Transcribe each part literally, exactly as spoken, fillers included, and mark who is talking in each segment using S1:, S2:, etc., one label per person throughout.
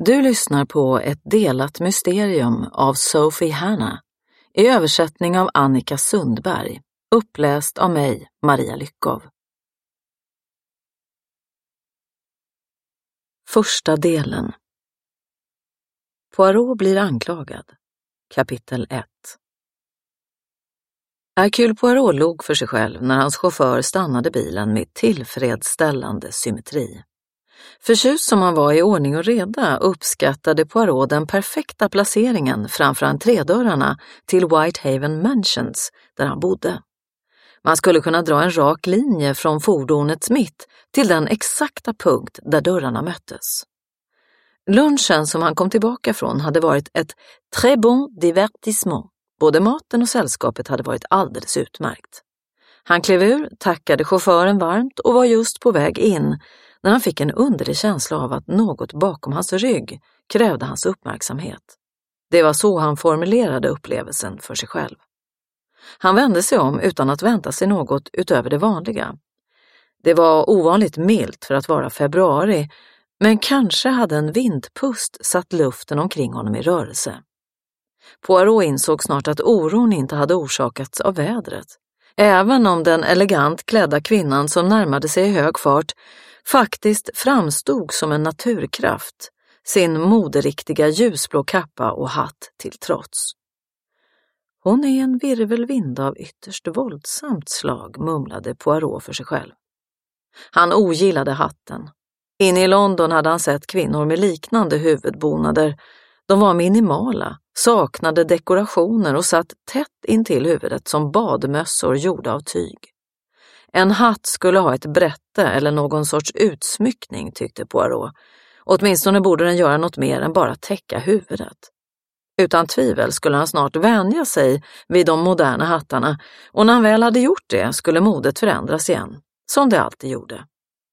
S1: Du lyssnar på Ett delat mysterium av Sophie Hannah i översättning av Annika Sundberg, uppläst av mig, Maria Lyckov. Första delen. Poirot blir anklagad. Kapitel ett. Hercule Poirot log för sig själv när hans chaufför stannade bilen med tillfredsställande symmetri. Förtjust som han var i ordning och reda uppskattade Poirot den perfekta placeringen framför entrédörrarna till Whitehaven Mansions där han bodde. Man skulle kunna dra en rak linje från fordonets mitt till den exakta punkt där dörrarna möttes. Lunchen som han kom tillbaka från hade varit ett très bon divertissement. Både maten och sällskapet hade varit alldeles utmärkt. Han klev ur, tackade chauffören varmt och var just på väg in när han fick en underlig känsla av att något bakom hans rygg krävde hans uppmärksamhet. Det var så han formulerade upplevelsen för sig själv. Han vände sig om utan att vänta sig något utöver det vanliga. Det var ovanligt milt för att vara februari, men kanske hade en vindpust satt luften omkring honom i rörelse. Poirot insåg snart att oron inte hade orsakats av vädret. Även om den elegant klädda kvinnan som närmade sig i hög fart faktiskt framstod som en naturkraft, sin moderiktiga ljusblå kappa och hatt till trots. Hon är en virvelvind av ytterst våldsamt slag, mumlade Poirot för sig själv. Han ogillade hatten. Inne i London hade han sett kvinnor med liknande huvudbonader. De var minimala, saknade dekorationer och satt tätt intill huvudet som badmössor gjorda av tyg. En hatt skulle ha ett brätte eller någon sorts utsmyckning, tyckte Poirot. Åtminstone borde den göra något mer än bara täcka huvudet. Utan tvivel skulle han snart vänja sig vid de moderna hattarna, och när han väl hade gjort det skulle modet förändras igen, som det alltid gjorde.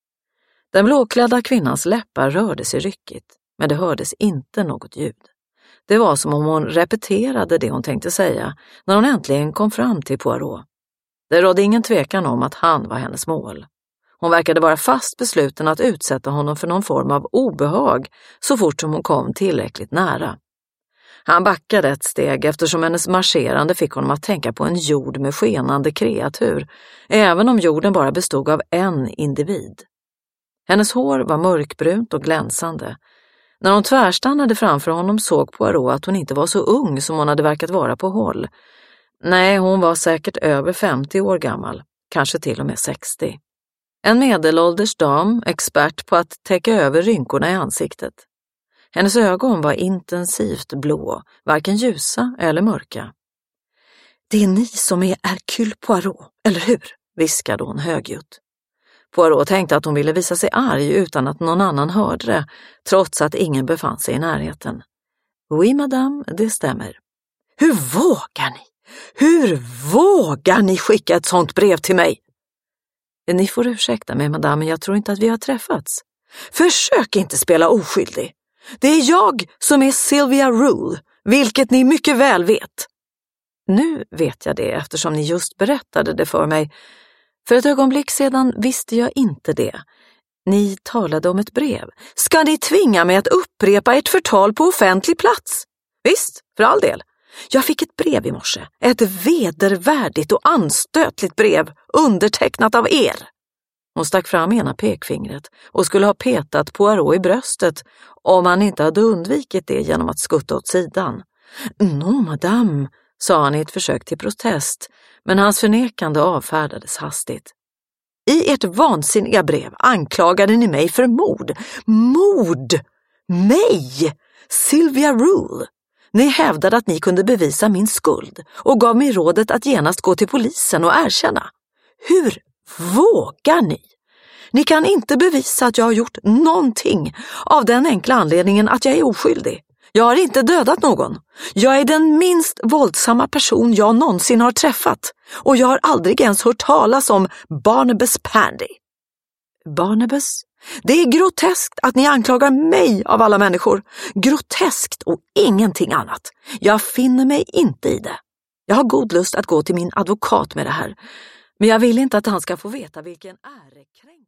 S1: Den blåklädda kvinnans läppar rörde sig ryckigt, men det hördes inte något ljud. Det var som om hon repeterade det hon tänkte säga när hon äntligen kom fram till Poirot. Det rådde ingen tvekan om att han var hennes mål. Hon verkade vara fast besluten att utsätta honom för någon form av obehag så fort som hon kom tillräckligt nära. Han backade ett steg eftersom hennes marscherande fick honom att tänka på en jord med skenande kreatur, även om jorden bara bestod av en individ. Hennes hår var mörkbrunt och glänsande. När hon tvärstannade framför honom såg Poirot att hon inte var så ung som hon hade verkat vara på håll. Nej, hon var säkert över femtio år gammal, kanske till och med sextio. En medelålders dam, expert på att täcka över rynkorna i ansiktet. Hennes ögon var intensivt blå, varken ljusa eller mörka. Det är ni som är Hercule Poirot, eller hur? Viskade hon högljutt. Poirot tänkte att hon ville visa sig arg utan att någon annan hörde det, trots att ingen befann sig i närheten. Oui, madame, det stämmer. Hur vågar ni? Hur vågar ni skicka ett sånt brev till mig? Ni får ursäkta mig, madame, men jag tror inte att vi har träffats. Försök inte spela oskyldig. Det är jag som är Sylvia Rule, vilket ni mycket väl vet. Nu vet jag det eftersom ni just berättade det för mig. För ett ögonblick sedan visste jag inte det. Ni talade om ett brev. Ska ni tvinga mig att upprepa ett förtal på offentlig plats? Visst, för all del. Jag fick ett brev i morse. Ett vedervärdigt och anstötligt brev undertecknat av er. Hon stack fram ena pekfingret och skulle ha petat Poirot i bröstet om han inte hade undvikit det genom att skutta åt sidan. No, madame, sa han i ett försök till protest, men hans förnekande avfärdades hastigt. I ert vansinniga brev anklagade ni mig för mord. Mord! Mig! Sylvia Rule! Ni hävdade att ni kunde bevisa min skuld och gav mig rådet att genast gå till polisen och erkänna. Hur vågar ni? Ni kan inte bevisa att jag har gjort någonting av den enkla anledningen att jag är oskyldig. Jag har inte dödat någon. Jag är den minst våldsamma person jag någonsin har träffat. Och jag har aldrig ens hört talas om Barnabas Pandy. Barnabas? Det är groteskt att ni anklagar mig av alla människor. Groteskt och ingenting annat. Jag finner mig inte i det. Jag har god lust att gå till min advokat med det här. Men jag vill inte att han ska få veta vilken ärekränkning